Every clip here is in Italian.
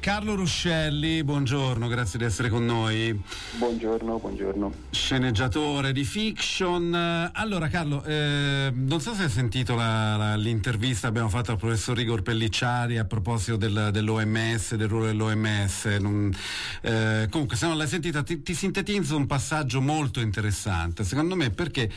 Carlo Ruscelli, buongiorno, grazie di essere con noi. Buongiorno. Sceneggiatore di fiction. Allora Carlo, non so se hai sentito l'intervista che abbiamo fatto al professor Igor Pellicciari a proposito dell'OMS, del ruolo dell'OMS. Comunque, se non l'hai sentita, ti sintetizzo un passaggio molto interessante, secondo me, perché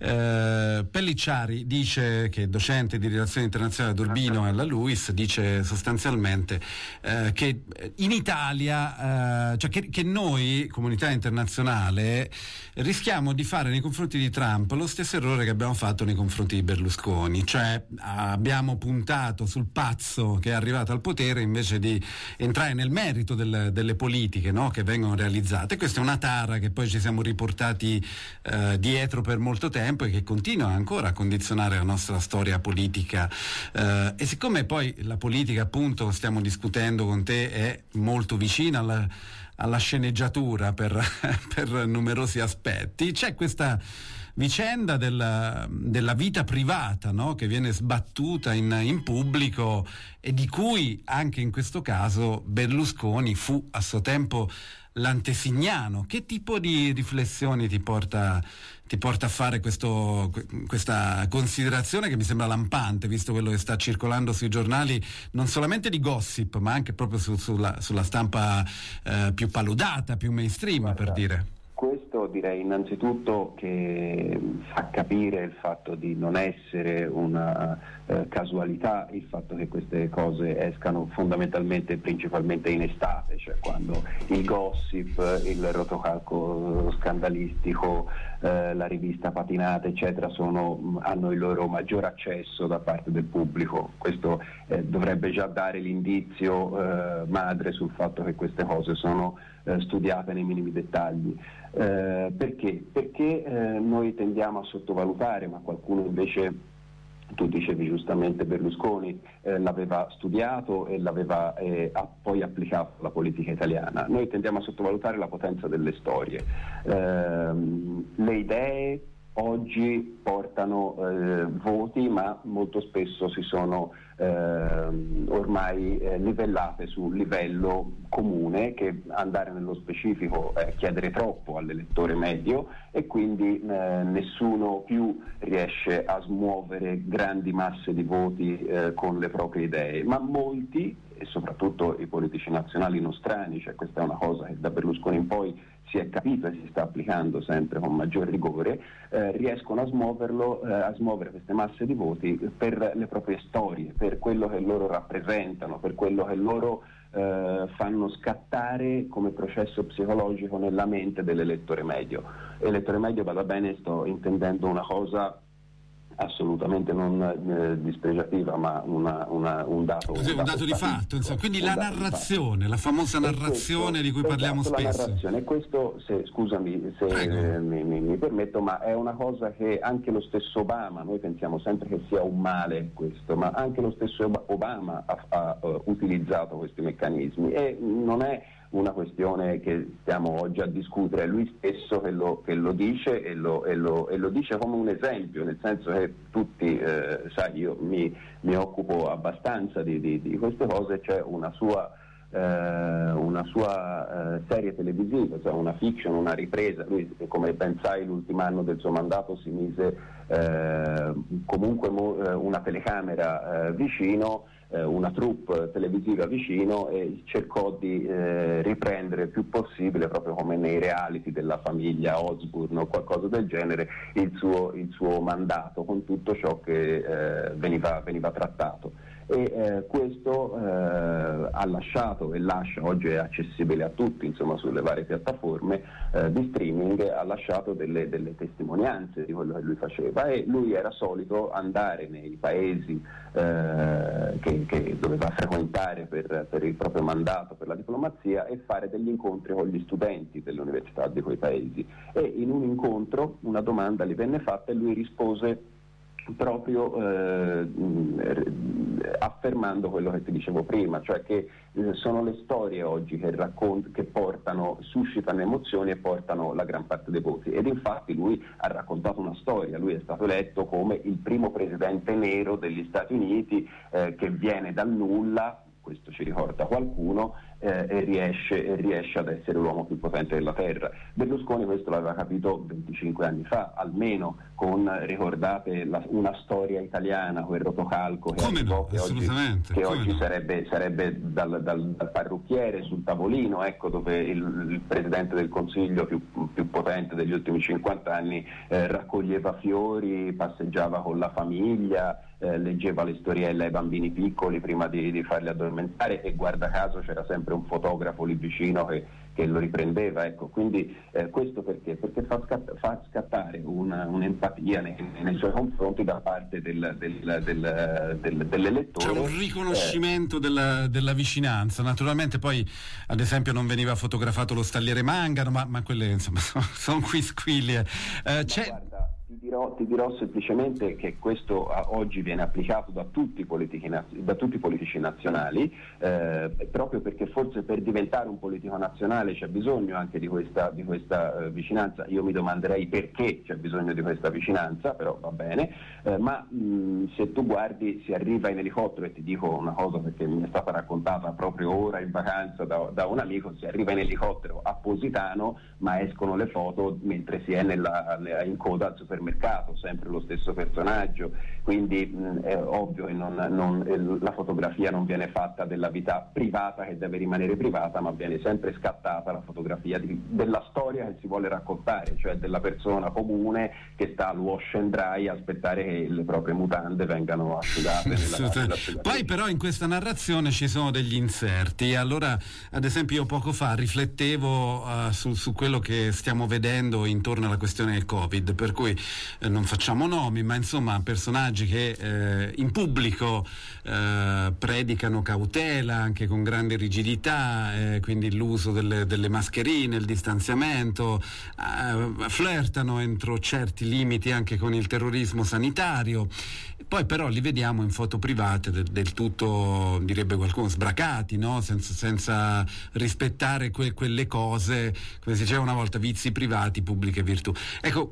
Pellicciari dice, che è docente di relazioni internazionali ad Urbino e alla LUISS, dice sostanzialmente che in Italia, cioè che noi, comunità internazionale, rischiamo di fare nei confronti di Trump lo stesso errore che abbiamo fatto nei confronti di Berlusconi, cioè abbiamo puntato sul pazzo che è arrivato al potere invece di entrare nel merito delle politiche, no, che vengono realizzate. Questa è una tara che poi ci siamo riportati dietro per molto tempo e che continua ancora a condizionare la nostra storia politica, e siccome poi la politica, appunto, stiamo discutendo con te, è molto vicina alla sceneggiatura per numerosi aspetti, c'è questa vicenda della vita privata, no? Che viene sbattuta in pubblico e di cui anche in questo caso Berlusconi fu a suo tempo l'antesignano. Che tipo di riflessioni ti porta a fare questa considerazione che mi sembra lampante, visto quello che sta circolando sui giornali, non solamente di gossip, ma anche proprio sulla stampa più paludata, più mainstream? Guarda, per dire. Questo direi innanzitutto che fa capire il fatto di non essere una casualità, il fatto che queste cose escano fondamentalmente e principalmente in estate, cioè quando il gossip, il rotocalco scandalistico, la rivista patinata eccetera hanno il loro maggior accesso da parte del pubblico. Questo dovrebbe già dare l'indizio madre sul fatto che queste cose sono studiate nei minimi dettagli. Perché? Perché noi tendiamo a sottovalutare, ma qualcuno invece, tu dicevi giustamente, Berlusconi l'aveva studiato e ha poi applicato alla politica italiana. Noi tendiamo a sottovalutare la potenza delle storie. Le idee oggi portano voti, ma molto spesso si sono ormai livellate su livello comune, che andare nello specifico è chiedere troppo all'elettore medio, e quindi nessuno più riesce a smuovere grandi masse di voti con le proprie idee, ma molti, e soprattutto i politici nazionali nostrani, cioè questa è una cosa che da Berlusconi in poi si è capito e si sta applicando sempre con maggior rigore, riescono a smuovere queste masse di voti per le proprie storie, per quello che loro rappresentano, per quello che loro fanno scattare come processo psicologico nella mente dell'elettore medio. Elettore medio, vada bene, sto intendendo una cosa assolutamente non dispregiativa, ma un dato di fatto, insomma. Quindi la narrazione, la famosa narrazione di cui parliamo spesso. La narrazione, e questo, scusami se mi permetto, ma è una cosa che anche lo stesso Obama, noi pensiamo sempre che sia un male questo, ma anche lo stesso Obama ha utilizzato questi meccanismi, e non è una questione che stiamo oggi a discutere, è lui stesso che lo dice e lo dice come un esempio, nel senso che tutti, sai, io mi occupo abbastanza di queste cose. C'è una sua serie televisiva, cioè una fiction, una ripresa. Lui, come ben sai, l'ultimo anno del suo mandato si mise comunque una telecamera vicino, una troupe televisiva vicino, e cercò di riprendere il più possibile, proprio come nei reality della famiglia Osbourne o qualcosa del genere, il suo mandato, con tutto ciò che veniva trattato. E questo ha lasciato e lascia, oggi è accessibile a tutti, insomma, sulle varie piattaforme di streaming, ha lasciato delle testimonianze di quello che lui faceva, e lui era solito andare nei paesi che doveva frequentare per il proprio mandato, per la diplomazia, e fare degli incontri con gli studenti delle università di quei paesi. E in un incontro una domanda gli venne fatta e lui rispose proprio affermando quello che ti dicevo prima, cioè che sono le storie oggi che suscitano emozioni e portano la gran parte dei voti. Ed infatti lui ha raccontato una storia: lui è stato eletto come il primo presidente nero degli Stati Uniti, che viene dal nulla. questo ci ricorda qualcuno, e riesce ad essere l'uomo più potente della terra. Berlusconi questo l'aveva capito 25 anni fa, almeno, ricordate una storia italiana, quel rotocalco che oggi sarebbe dal parrucchiere sul tavolino, ecco, dove il Presidente del Consiglio più potente degli ultimi 50 anni raccoglieva fiori, passeggiava con la famiglia, leggeva le storielle ai bambini piccoli prima di farli addormentare, e guarda caso c'era sempre un fotografo lì vicino che lo riprendeva, ecco. Quindi questo perché fa scattare un'empatia nei suoi confronti da parte dell'elettore. C'è un riconoscimento della vicinanza. Naturalmente poi, ad esempio, non veniva fotografato lo Stagliere Mangano, ma quelle insomma sono quisquilie. Guarda, ti dirò semplicemente che questo oggi viene applicato da tutti i politici nazionali, proprio perché forse per diventare un politico nazionale c'è bisogno anche di questa vicinanza. Io mi domanderei perché c'è bisogno di questa vicinanza, però va bene, ma se tu guardi, si arriva in elicottero, e ti dico una cosa perché mi è stata raccontata proprio ora in vacanza da un amico, si arriva in elicottero a Positano, ma escono le foto mentre si è in coda al supermercato, sempre lo stesso personaggio, quindi è ovvio che la fotografia non viene fatta della vita privata che deve rimanere privata, ma viene sempre scattata la fotografia della storia che si vuole raccontare, cioè della persona comune che sta al wash and dry a aspettare che le proprie mutande vengano asciugate Poi però in questa narrazione ci sono degli inserti. Allora, ad esempio, io poco fa riflettevo su quello che stiamo vedendo intorno alla questione del Covid, per cui non facciamo nomi, ma insomma personaggi che in pubblico predicano cautela anche con grande rigidità, quindi l'uso delle mascherine, il distanziamento, flirtano entro certi limiti anche con il terrorismo sanitario. Poi però li vediamo in foto private del tutto, direbbe qualcuno, sbracati, no? Senza rispettare quelle cose, come si diceva una volta, vizi privati, pubbliche virtù. Ecco,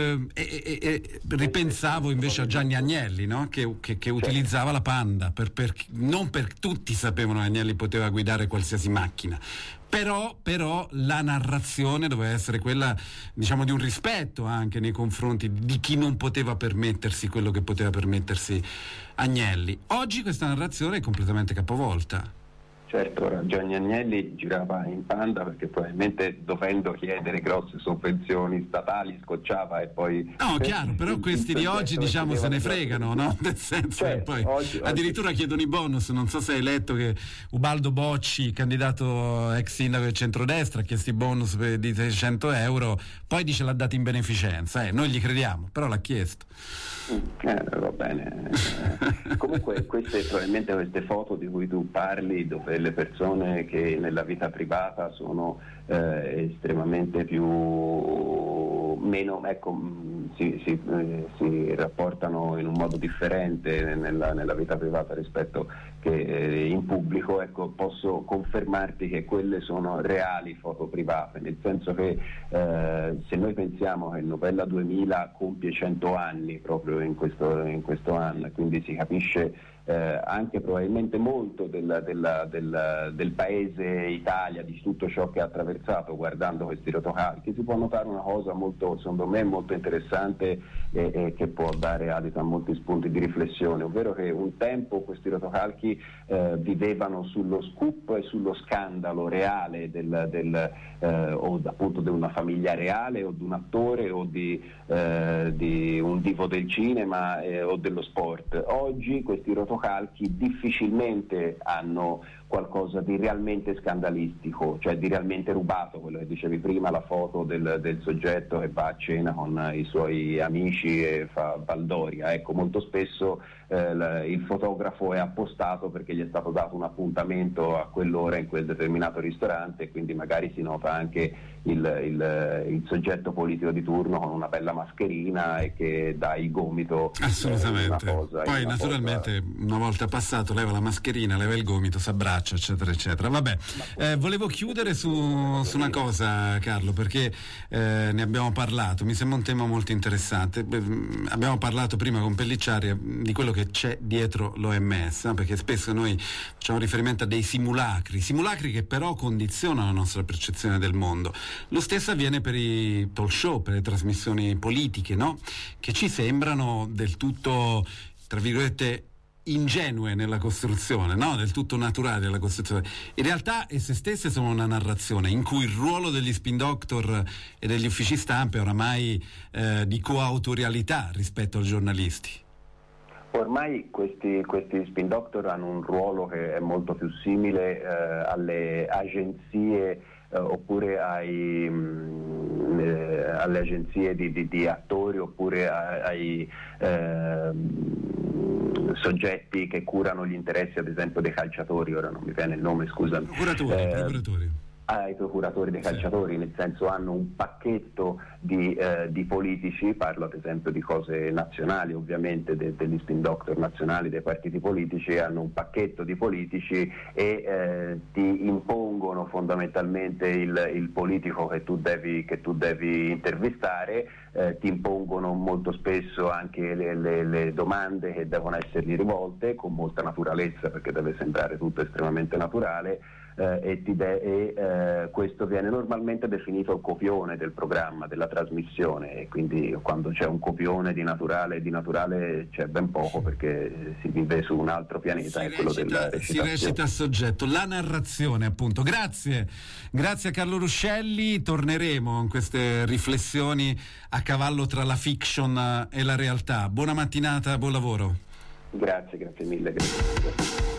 ripensavo invece a Gianni Agnelli, no? che utilizzava la Panda, non per tutti sapevano che Agnelli poteva guidare qualsiasi macchina. Però la narrazione doveva essere quella, diciamo, di un rispetto anche nei confronti di chi non poteva permettersi quello che poteva permettersi Agnelli. Oggi questa narrazione è completamente capovolta. Certo, Gianni Agnelli girava in Panda perché probabilmente, dovendo chiedere grosse sovvenzioni statali, scocciava, e poi... No, chiaro, però questi di oggi, diciamo, se ne fregano, no? Nel senso che poi addirittura chiedono i bonus. Non so se hai letto che Ubaldo Bocci, candidato ex sindaco del centrodestra, ha chiesto i bonus di 600 euro, poi dice l'ha dato in beneficenza. Noi gli crediamo, però l'ha chiesto. Va bene. Comunque probabilmente queste foto di cui tu parli, dove le persone che nella vita privata sono estremamente meno, ecco, si rapportano in un modo differente nella vita privata rispetto che in pubblico, ecco, posso confermarti che quelle sono reali foto private, nel senso che se noi pensiamo che il Novella 2000 compie 100 anni proprio in questo anno, quindi si capisce anche probabilmente molto del paese Italia, di tutto ciò che ha attraversato guardando questi rotocalchi, si può notare una cosa molto, secondo me, molto interessante e che può dare adito a molti spunti di riflessione, ovvero che un tempo questi rotocalchi vivevano sullo scoop e sullo scandalo reale o appunto di una famiglia reale, o di un attore, o di un divo del cinema o dello sport. Oggi questi rotocalchi difficilmente hanno qualcosa di realmente scandalistico, cioè di realmente rubato, quello che dicevi prima, la foto del soggetto che va a cena con i suoi amici e fa baldoria. Ecco, molto spesso il fotografo è appostato perché gli è stato dato un appuntamento a quell'ora in quel determinato ristorante, e quindi magari si nota anche il soggetto politico di turno con una bella mascherina e che dà il gomito. Assolutamente. Poi naturalmente una volta passato leva la mascherina, leva il gomito, s'abbraccia faccia, eccetera eccetera. Vabbè, volevo chiudere su una cosa, Carlo, perché ne abbiamo parlato, mi sembra un tema molto interessante. Abbiamo parlato prima con Pellicciari di quello che c'è dietro l'OMS, no? Perché spesso noi facciamo riferimento a dei simulacri che però condizionano la nostra percezione del mondo. Lo stesso avviene per i talk show, per le trasmissioni politiche, no? Che ci sembrano del tutto, tra virgolette, ingenue nella costruzione, no? Del tutto naturali nella costruzione. In realtà esse stesse sono una narrazione in cui il ruolo degli spin doctor e degli uffici stampa è oramai di coautorialità rispetto ai giornalisti. Ormai questi spin doctor hanno un ruolo che è molto più simile alle agenzie oppure alle agenzie di attori, oppure ai soggetti che curano gli interessi, ad esempio, dei calciatori. Ora non mi viene il nome, scusami. Procuratori. Ai procuratori dei calciatori, nel senso hanno un pacchetto di politici, parlo ad esempio di cose nazionali, ovviamente degli spin doctor nazionali dei partiti politici, hanno un pacchetto di politici e ti impongono fondamentalmente il politico che tu devi intervistare, ti impongono molto spesso anche le domande che devono essergli rivolte con molta naturalezza, perché deve sembrare tutto estremamente naturale. Questo viene normalmente definito il copione del programma, della trasmissione, e quindi quando c'è un copione di naturale c'è ben poco, perché si vive su un altro pianeta, è quello della recitazione. Si recita a soggetto, la narrazione, appunto. Grazie a Carlo Ruscelli, torneremo in queste riflessioni a cavallo tra la fiction e la realtà. Buona mattinata, buon lavoro. Grazie mille. Grazie.